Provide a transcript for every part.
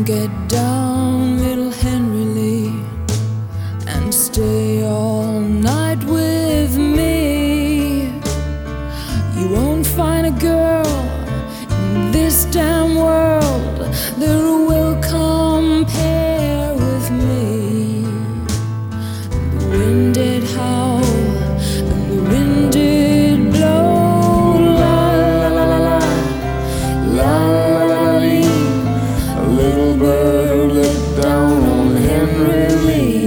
Get down, little Henry Lee, and stay all night with me. You won't find a girl in this damn world that will compare with me. The wind did howl and the wind did blow, la la la la la, la la la lee. A little bird let down on Henry Lee.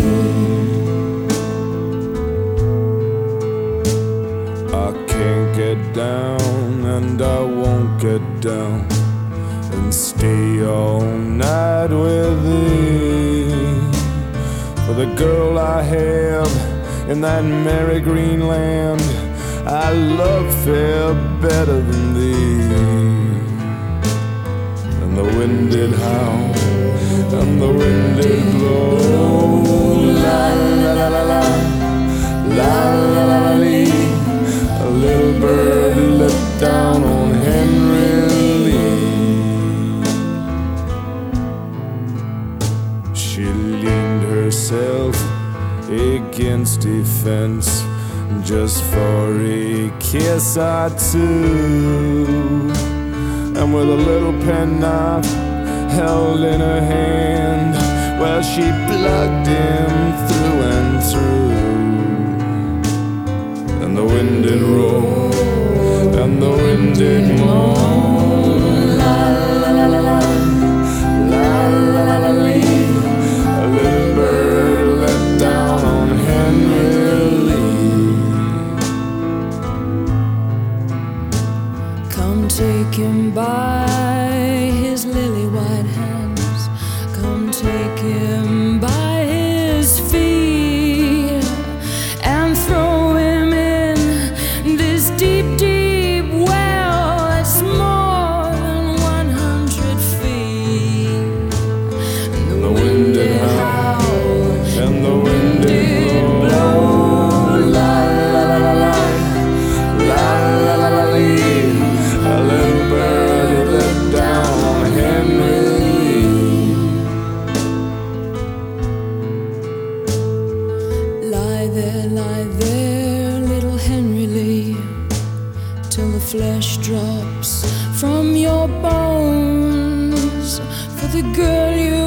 I can't get down and I won't get down and stay all night with thee. For the girl I have in that merry green land, I love fair better than thee. And the wind did howl and the wind did blow, la la la la la, la la la la lee. A little bird let down on Henry Lee. She leaned herself against a fence just for a kiss or two, and with a little penknife held in her hand, well, she plugged him through and through. And the wind did roll and the wind did moan, la la la la la, la la la la lee. A little bird let down on Henry Lee. Come take him by his lily white hands, come take him by his feet, and throw him in this deep, deep well that's more than 100 feet. And the wind did howl And the wind did blow, la la la la la, la la la la lee. A little bird let down on Henry Lee. Lie there, little Henry Lee, till the flesh drops from your bones. For the girl you